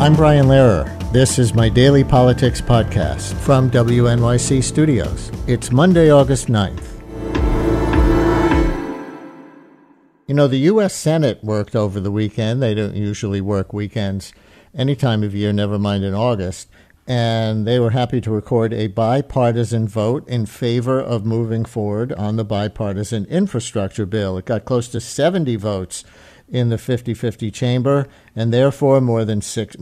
I'm Brian Lehrer. This is my daily politics podcast from WNYC Studios. It's Monday, August 9th. You know, the U.S. Senate worked over the weekend. They don't usually work weekends any time of year, never mind in August. And they were happy to record a bipartisan vote in favor of moving forward on the bipartisan infrastructure bill. It got close to 70 votes in the 50-50 chamber, and therefore more than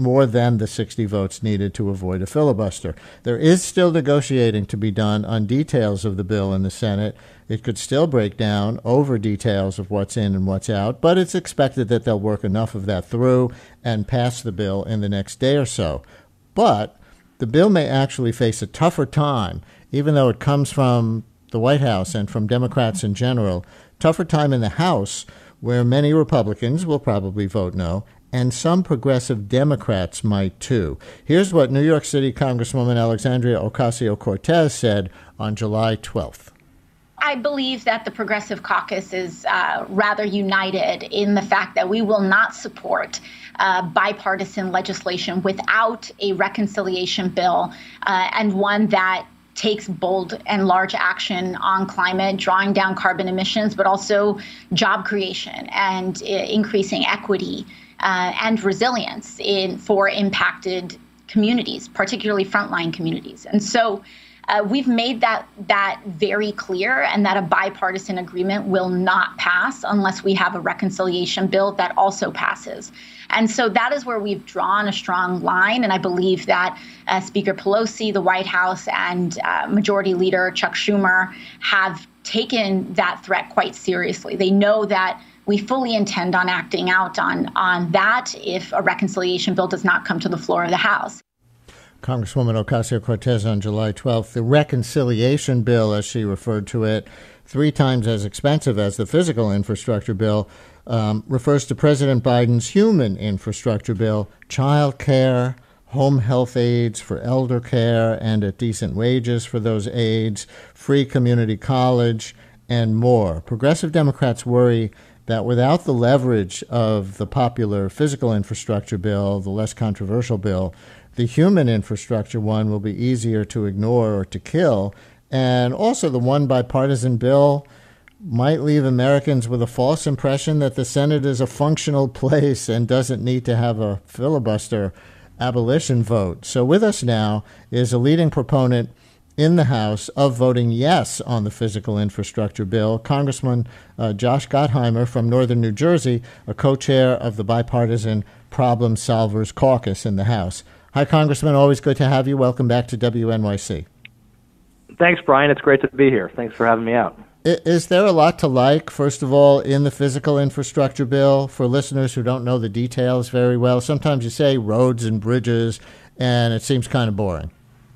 the 60 votes needed to avoid a filibuster. There is still negotiating to be done on details of the bill in the Senate. It could still break down over details of what's in and what's out, but it's expected that they'll work enough of that through and pass the bill in the next day or so. But the bill may actually face a tougher time, even though it comes from the White House and from Democrats in general, tougher time in the House, where many Republicans will probably vote no, and some progressive Democrats might too. Here's what New York City Congresswoman Alexandria Ocasio-Cortez said on July 12th. I believe that the Progressive Caucus is rather united in the fact that we will not support bipartisan legislation without a reconciliation bill and one that takes bold and large action on climate, drawing down carbon emissions, but also job creation and increasing equity and resilience for impacted communities, particularly frontline communities. And so we've made that very clear, and that a bipartisan agreement will not pass unless we have a reconciliation bill that also passes. And so that is where we've drawn a strong line. And I believe that Speaker Pelosi, the White House, and Majority Leader Chuck Schumer have taken that threat quite seriously. They know that we fully intend on acting out on that if a reconciliation bill does not come to the floor of the House. Congresswoman Ocasio-Cortez on July 12th, the reconciliation bill, as she referred to it, 3 times as expensive as the physical infrastructure bill, refers to President Biden's human infrastructure bill, child care, home health aides for elder care and at decent wages for those aides, free community college, and more. Progressive Democrats worry that without the leverage of the popular physical infrastructure bill, the less controversial bill, the human infrastructure one will be easier to ignore or to kill. And also the one bipartisan bill might leave Americans with a false impression that the Senate is a functional place and doesn't need to have a filibuster abolition vote. So with us now is a leading proponent in the House of voting yes on the physical infrastructure bill, Congressman Josh Gottheimer from Northern New Jersey, a co-chair of the Bipartisan Problem Solvers Caucus in the House. Hi, Congressman. Always good to have you. Welcome back to WNYC. Thanks, Brian. It's great to be here. Thanks for having me out. Is there a lot to like, first of all, in the physical infrastructure bill for listeners who don't know the details very well? Sometimes you say roads and bridges, and it seems kind of boring.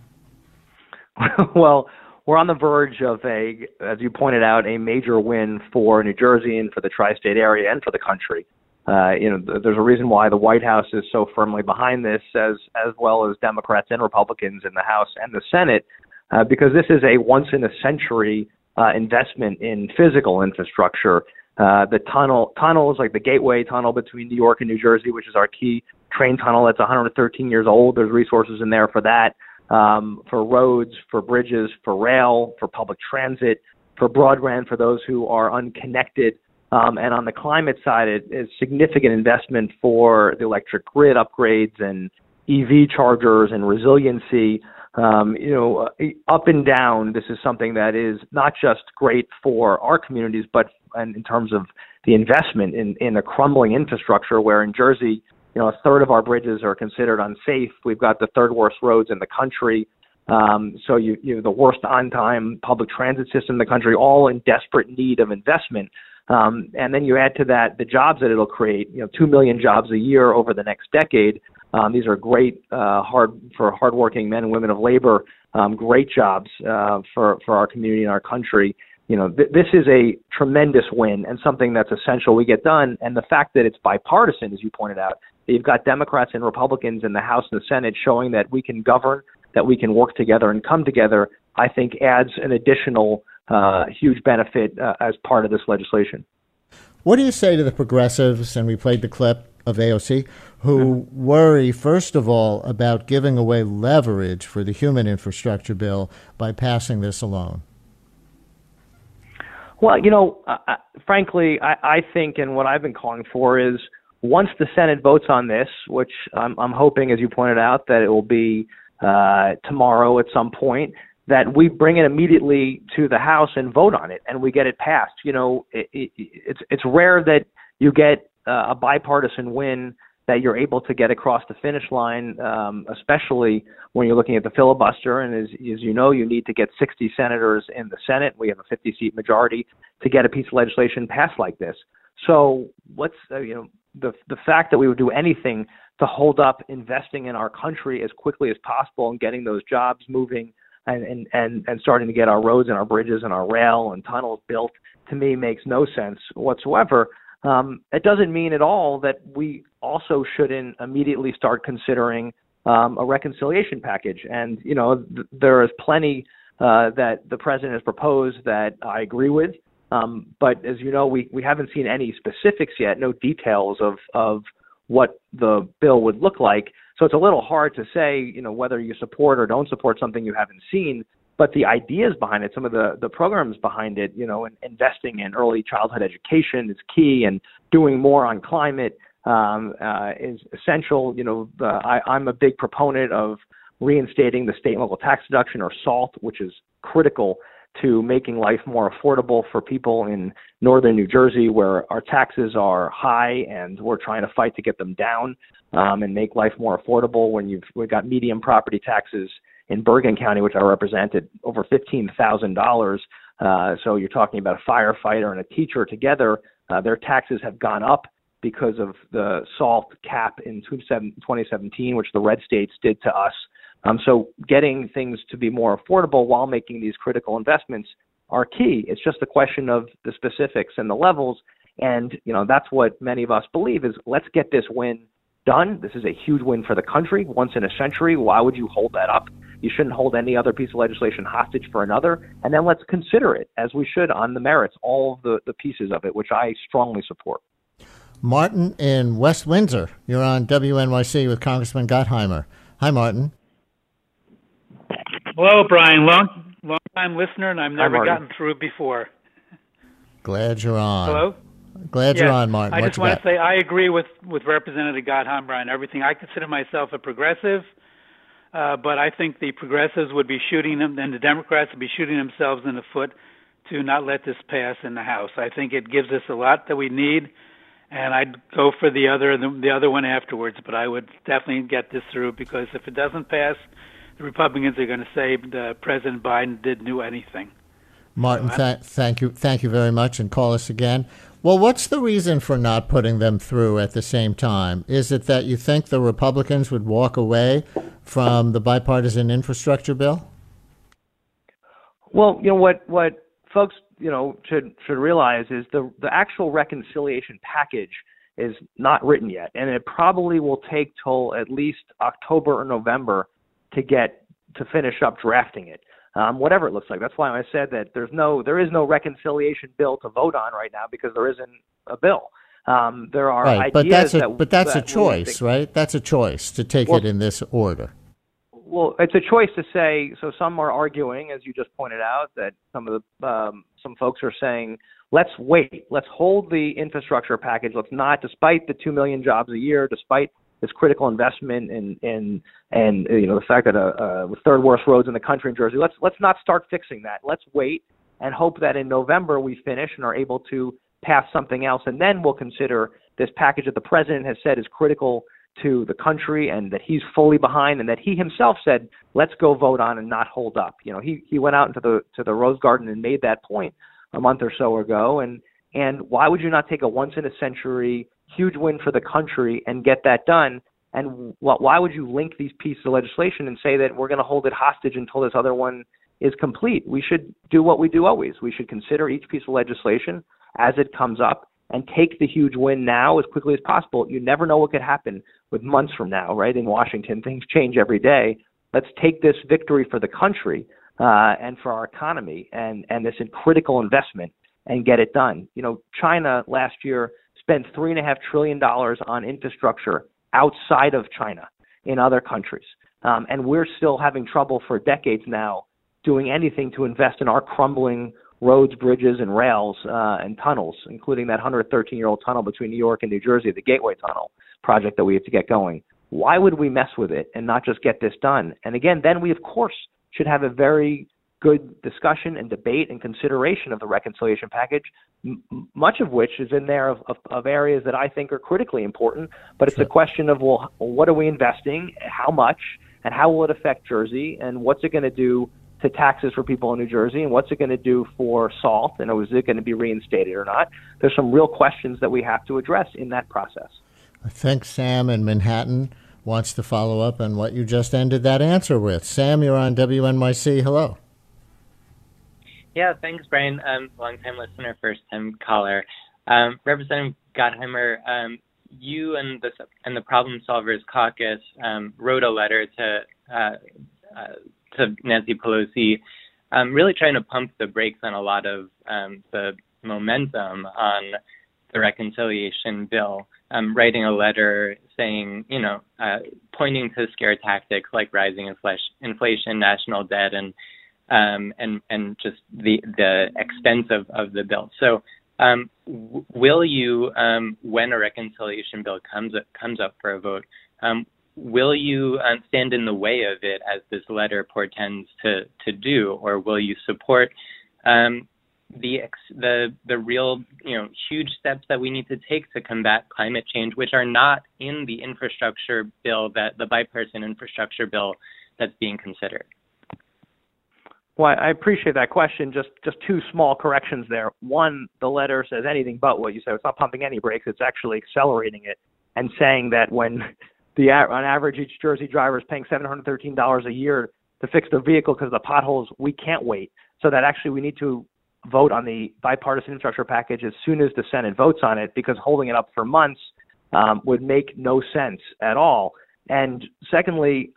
Well, we're on the verge of as you pointed out, a major win for New Jersey and for the tri-state area and for the country. There's a reason why the White House is so firmly behind this, as well as Democrats and Republicans in the House and the Senate, because this is a once-in-a-century investment in physical infrastructure. The tunnels like the Gateway Tunnel between New York and New Jersey, which is our key train tunnel that's 113 years old. There's resources in there for that, for roads, for bridges, for rail, for public transit, for broadband for those who are unconnected. And on the climate side, it is significant investment for the electric grid upgrades and EV chargers and resiliency. Up and down, this is something that is not just great for our communities, but in terms of the investment in a crumbling infrastructure, where in Jersey, a third of our bridges are considered unsafe. We've got the third worst roads in the country. So you the worst on-time public transit system in the country, all in desperate need of investment. And then you add to that the jobs that it'll create, 2 million jobs a year over the next decade. These are great, hardworking men and women of labor, great jobs for our community and our country. This is a tremendous win and something that's essential we get done. And the fact that it's bipartisan, as you pointed out, that you've got Democrats and Republicans in the House and the Senate showing that we can govern, that we can work together and come together, I think adds an additional huge benefit as part of this legislation. What do you say to the progressives, and we played the clip of AOC, who worry, first of all, about giving away leverage for the human infrastructure bill by passing this alone. Well, frankly, I think, and what I've been calling for is once the Senate votes on this, which I'm hoping, as you pointed out, that it will be tomorrow at some point, that we bring it immediately to the House and vote on it, and we get it passed. It's rare that you get a bipartisan win that you're able to get across the finish line, especially when you're looking at the filibuster. And as you know, you need to get 60 senators in the Senate. We have a 50-seat majority to get a piece of legislation passed like this. So what's the fact that we would do anything to hold up investing in our country as quickly as possible and getting those jobs moving and starting to get our roads and our bridges and our rail and tunnels built, to me, makes no sense whatsoever. It doesn't mean at all that we also shouldn't immediately start considering a reconciliation package. And, there is plenty that the president has proposed that I agree with. But as you know, we haven't seen any specifics yet, no details of what the bill would look like. So it's a little hard to say, whether you support or don't support something you haven't seen. But the ideas behind it, some of the programs behind it, investing in early childhood education is key, and doing more on climate is essential. I'm a big proponent of reinstating the state and local tax deduction, or SALT, which is critical to making life more affordable for people in northern New Jersey, where our taxes are high and we're trying to fight to get them down and make life more affordable. When we've got median property taxes in Bergen County, which I represented, over $15,000. So you're talking about a firefighter and a teacher together. Their taxes have gone up because of the SALT cap in 2017, which the red states did to us. So getting things to be more affordable while making these critical investments are key. It's just a question of the specifics and the levels. And, that's what many of us believe is, let's get this win done. This is a huge win for the country, once in a century. Why would you hold that up? You shouldn't hold any other piece of legislation hostage for another. And then let's consider it, as we should, on the merits, all of the pieces of it, which I strongly support. Martin in West Windsor, you're on WNYC with Congressman Gottheimer. Hi, Martin. Hello, Brian. Long time listener, and I've never gotten through it before. Glad you're on. Hello? Glad you're on, Martin. I just want to say I agree with Representative Gottheimer on everything. I consider myself a progressive, but I think the progressives would be shooting them, and the Democrats would be shooting themselves in the foot to not let this pass in the House. I think it gives us a lot that we need, and I'd go for the other one afterwards, but I would definitely get this through, because if it doesn't pass, the Republicans are going to say President Biden didn't do anything. Martin, thank you very much, and call us again. Well, what's the reason for not putting them through at the same time? Is it that you think the Republicans would walk away from the bipartisan infrastructure bill? Well, what folks should realize is the actual reconciliation package is not written yet, and it probably will take till at least October or November to finish up drafting it. Whatever it looks like. That's why I said that there is no reconciliation bill to vote on right now, because there isn't a bill. There are ideas but that's a choice, right? That's a choice to take it in this order. Well, it's a choice to say. So some are arguing, as you just pointed out, that some folks are saying, let's wait, let's hold the infrastructure package. Let's not, despite the 2 million jobs a year, despite this critical investment in the fact that the third worst roads in the country in Jersey. Let's not start fixing that. Let's wait and hope that in November we finish and are able to pass something else, and then we'll consider this package that the president has said is critical to the country and that he's fully behind, and that he himself said, let's go vote on and not hold up. He went out into the Rose Garden and made that point a month or so ago, and why would you not take a once in a century huge win for the country and get that done? And why would you link these pieces of legislation and say that we're going to hold it hostage until this other one is complete? We should do what we do always. We should consider each piece of legislation as it comes up and take the huge win now as quickly as possible. You never know what could happen with months from now, right? In Washington, things change every day. Let's take this victory for the country and for our economy and this critical investment and get it done. China last year spent $3.5 trillion on infrastructure outside of China in other countries. And we're still having trouble for decades now doing anything to invest in our crumbling roads, bridges, and rails and tunnels, including that 113-year-old tunnel between New York and New Jersey, the Gateway Tunnel project that we have to get going. Why would we mess with it and not just get this done? And again, then we, of course, should have a very good discussion and debate and consideration of the reconciliation package, much of which is in there of areas that I think are critically important. But it's a question of, well, what are we investing, how much, and how will it affect Jersey, and what's it going to do to taxes for people in New Jersey, and what's it going to do for SALT, and is it going to be reinstated or not? There's some real questions that we have to address in that process. I think Sam in Manhattan wants to follow up on what you just ended that answer with. Sam, you're on WNYC. Hello. Yeah, thanks, Brian. Long-time listener, first-time caller. Representative Gottheimer, you and the Problem Solvers Caucus wrote a letter to Nancy Pelosi, really trying to pump the brakes on a lot of the momentum on the reconciliation bill, writing a letter saying, pointing to scare tactics like rising inflation, national debt, and just the expense of the bill. So will you, when a reconciliation bill comes up for a vote, will you stand in the way of it as this letter portends to do, or will you support the real huge steps that we need to take to combat climate change, which are not in the infrastructure bill, that the bipartisan infrastructure bill that's being considered? Well, I appreciate that question. Just two small corrections there. One, the letter says anything but what you said. It's not pumping any brakes. It's actually accelerating it and saying that when on average each Jersey driver is paying $713 a year to fix their vehicle because of the potholes, we can't wait. So that actually we need to vote on the bipartisan infrastructure package as soon as the Senate votes on it, because holding it up for months would make no sense at all. And secondly,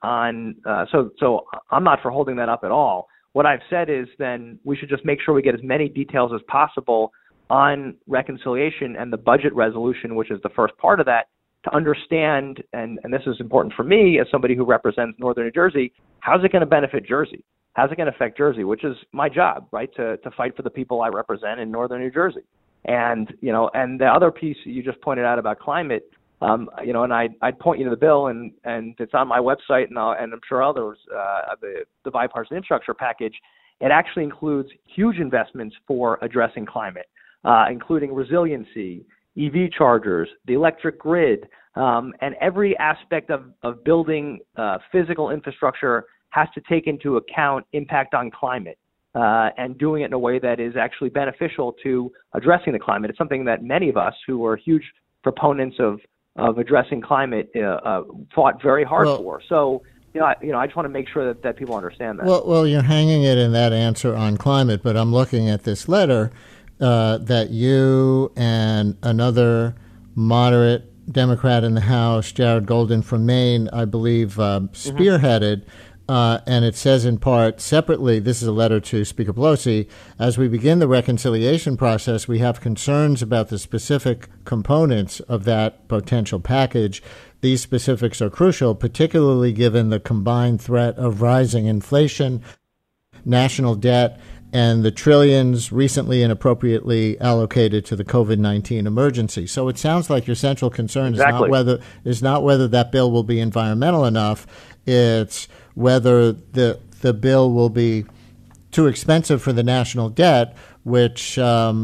so I'm not for holding that up at all. What I've said is then we should just make sure we get as many details as possible on reconciliation and the budget resolution, which is the first part of that, to understand, and this is important for me as somebody who represents Northern New Jersey, how's it going to benefit Jersey? How's it going to affect Jersey, which is my job, right, to fight for the people I represent in Northern New Jersey. And, and the other piece you just pointed out about climate, and I'd point you to the bill, and it's on my website, and I'm sure others, the bipartisan infrastructure package. It actually includes huge investments for addressing climate, including resiliency, EV chargers, the electric grid, and every aspect of building physical infrastructure has to take into account impact on climate, and doing it in a way that is actually beneficial to addressing the climate. It's something that many of us who are huge proponents of addressing climate fought very hard for. So, I just want to make sure that people understand that. Well, you're hanging it in that answer on climate, but I'm looking at this letter that you and another moderate Democrat in the House, Jared Golden from Maine, I believe, spearheaded. And it says in part, separately, this is a letter to Speaker Pelosi, as we begin the reconciliation process, we have concerns about the specific components of that potential package. These specifics are crucial, particularly given the combined threat of rising inflation, national debt, and the trillions recently inappropriately allocated to the COVID-19 emergency. So it sounds like your central concern is not whether that bill will be environmental enough. It's whether the bill will be too expensive for the national debt, which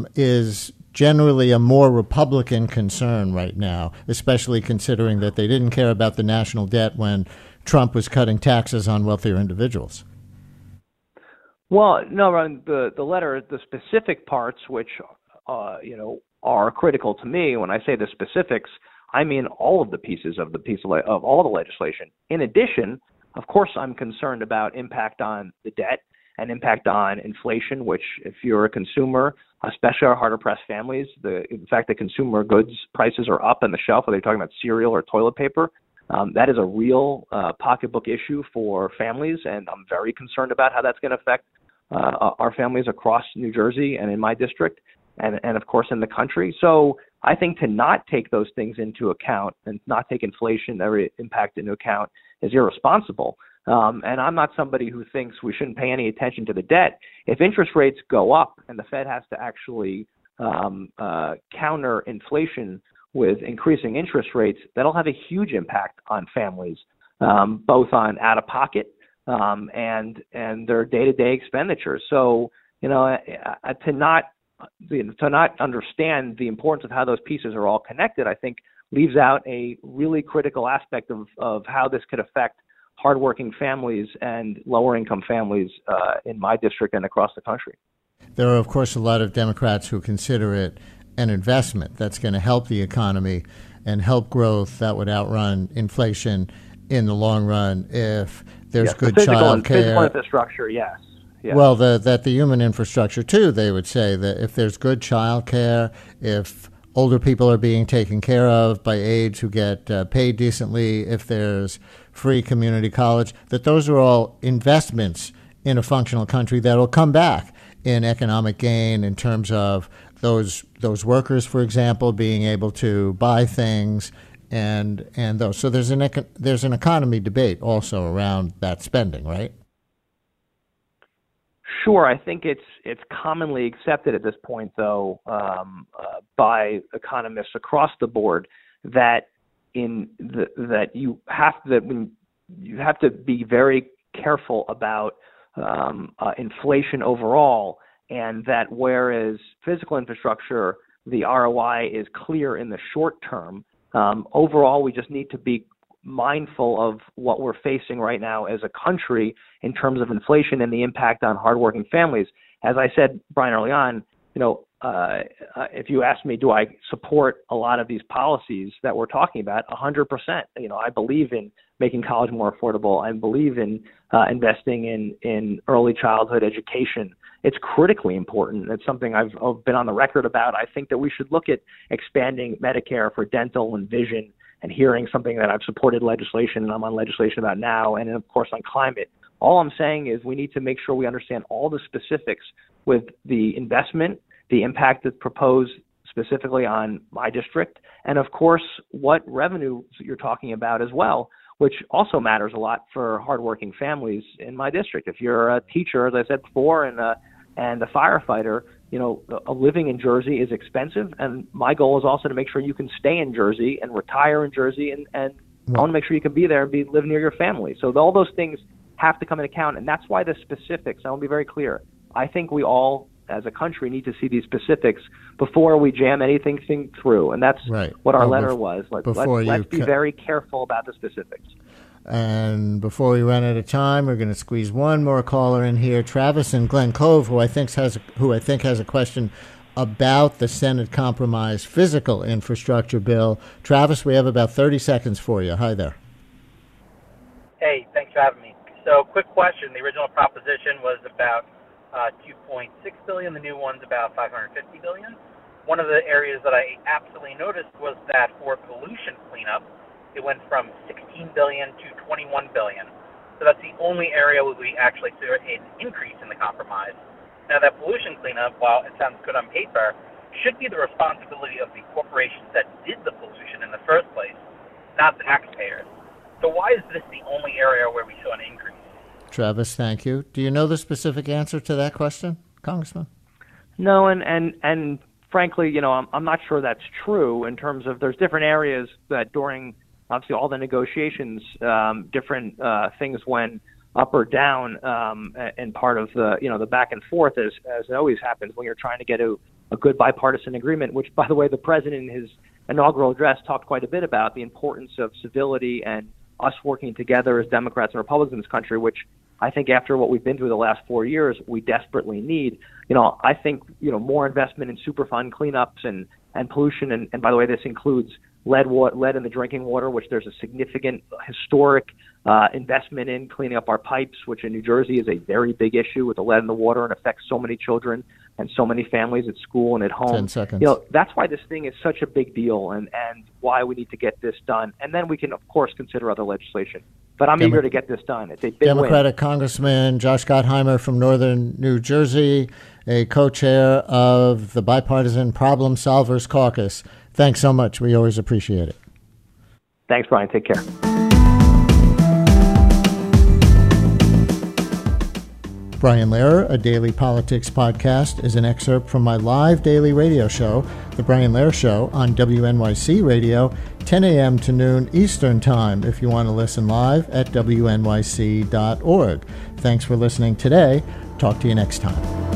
is generally a more Republican concern right now, especially considering that they didn't care about the national debt when Trump was cutting taxes on wealthier individuals. Well, no, Ron, the letter, the specific parts, which are critical to me. When I say the specifics, I mean all of the pieces of all the legislation. In addition, of course, I'm concerned about impact on the debt and impact on inflation, which, if you're a consumer, especially our harder-pressed families, in fact, the consumer goods prices are up on the shelf, whether you're talking about cereal or toilet paper. That is a real pocketbook issue for families, and I'm very concerned about how that's going to affect our families across New Jersey and in my district, and of course in the country. So I think to not take those things into account and not take inflationary impact into account is irresponsible. And I'm not somebody who thinks we shouldn't pay any attention to the debt. If interest rates go up and the Fed has to actually counter inflation with increasing interest rates, that'll have a huge impact on families, both on out-of-pocket and their day-to-day expenditures. So, to not understand the importance of how those pieces are all connected, I think leaves out a really critical aspect of how this could affect hardworking families and lower-income families in my district and across the country. There are, of course, a lot of Democrats who consider it an investment that's going to help the economy and help growth that would outrun inflation in the long run if there's good child care. Physical infrastructure, yes. Yeah. Well, the human infrastructure, too, they would say that if there's good child care, if older people are being taken care of by aides who get paid decently, if there's free community college, that those are all investments in a functional country that will come back in economic gain in terms of those workers, for example, being able to buy things and those. So there's an economy debate also around that spending, right? Sure, I think it's commonly accepted at this point, though, by economists across the board that that you have to be very careful about inflation overall, and that whereas physical infrastructure, the ROI is clear in the short term, overall we just need to be mindful of what we're facing right now as a country in terms of inflation and the impact on hardworking families. As I said, Brian, early on, if you ask me, do I support a lot of these policies that we're talking about? 100%. I believe in making college more affordable. I believe in investing in early childhood education. It's critically important. It's something I've been on the record about. I think that we should look at expanding Medicare for dental and vision and hearing, something that I've supported legislation and I'm on legislation about now, and then, of course, on climate. All I'm saying is we need to make sure we understand all the specifics with the investment, the impact that's proposed specifically on my district, and, of course, what revenue you're talking about as well, which also matters a lot for hardworking families in my district. If you're a teacher, as I said before, and a firefighter, living in Jersey is expensive, and my goal is also to make sure you can stay in Jersey and retire in Jersey, and I want to make sure you can be there and live near your family. So all those things have to come into account, and that's why the specifics, I want to be very clear, I think we all as a country need to see these specifics before we jam anything through, and that's right. What our letter was. Let's be very careful about the specifics. And before we run out of time, we're going to squeeze one more caller in here, Travis in Glen Cove, who I think has a question about the Senate compromise physical infrastructure bill. Travis, we have about 30 seconds for you. Hi there. Hey, thanks for having me. So, quick question. The original proposition was about $2.6 billion. The new one's about $550 billion. One of the areas that I absolutely noticed was that for pollution cleanup, it went from $16 billion to $21 billion. So that's the only area where we actually saw an increase in the compromise. Now, that pollution cleanup, while it sounds good on paper, should be the responsibility of the corporations that did the pollution in the first place, not the taxpayers. So why is this the only area where we saw an increase? Travis, thank you. Do you know the specific answer to that question, Congressman? No, and frankly, I'm not sure that's true in terms of there's different areas that during obviously all the negotiations, different things went up or down, and part of the back and forth as it always happens when you're trying to get a good bipartisan agreement, which, by the way, the president in his inaugural address talked quite a bit about the importance of civility and us working together as Democrats and Republicans in this country, which I think after what we've been through the last 4 years, we desperately need. I think, more investment in Superfund cleanups and pollution. And by the way, this includes lead in the drinking water, which there's a significant historic investment in cleaning up our pipes, which in New Jersey is a very big issue with the lead in the water and affects so many children and so many families at school and at home. 10 seconds. That's why this thing is such a big deal and why we need to get this done. And then we can, of course, consider other legislation. But I'm eager to get this done. It's a big Democratic win. Congressman Josh Gottheimer from Northern New Jersey, a co-chair of the Bipartisan Problem Solvers Caucus. Thanks so much. We always appreciate it. Thanks, Brian. Take care. Brian Lehrer, a daily politics podcast, is an excerpt from my live daily radio show, The Brian Lehrer Show, on WNYC Radio, 10 a.m. to noon Eastern Time, if you want to listen live at wnyc.org. Thanks for listening today. Talk to you next time.